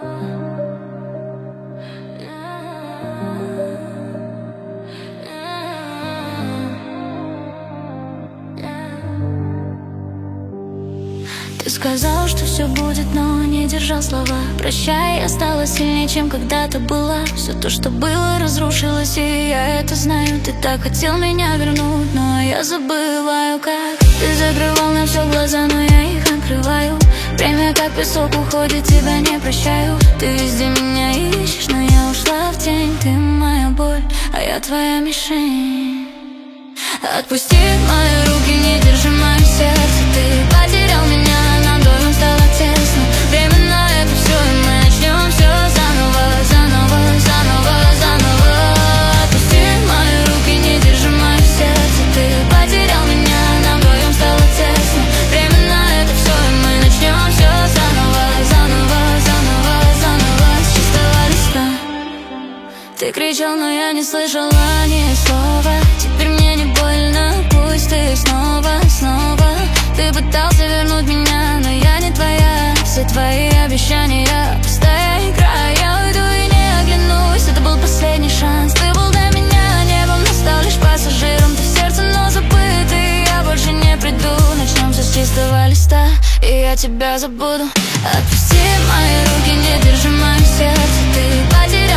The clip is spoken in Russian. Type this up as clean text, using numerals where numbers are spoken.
Ты сказал, что все будет, но не держал слова. Прощай, я стала сильнее, чем когда-то была. Все то, что было, разрушилось, и я это знаю. Ты так хотел меня вернуть, но я забываю, как. Ты закрывал на все глаза, но я их открываю. Время как песок уходит, тебя не прощаю. Ты везде меня ищешь, но я ушла в тень. Ты моя боль, а я твоя мишень. Отпусти мои руки, не держи мое сердце. Ты потерял меня, нам двоим стало тесно. Время на это все, и мы начнем все заново, заново, заново, заново. Отпусти мои руки, не держи мое сердце. Ты потерял меня, нам двоим стало тесно. Время на это все, и мы начнем все заново, заново, заново, заново, с чистого листа. Ты кричал, но я не слышала ни слова. Теперь мне не больно, пусть ты снова, снова. Ты пытался вернуть меня, но я не твоя. Все твои обещания пустая игра. Я уйду и не оглянусь, это был последний шанс. Ты был для меня небом, но стал лишь пассажиром. Ты в сердце, но забытый, я больше не приду. Начнем все с чистого листа, и я тебя забуду. Отпусти мои руки, не держи мое сердце. Ты потерял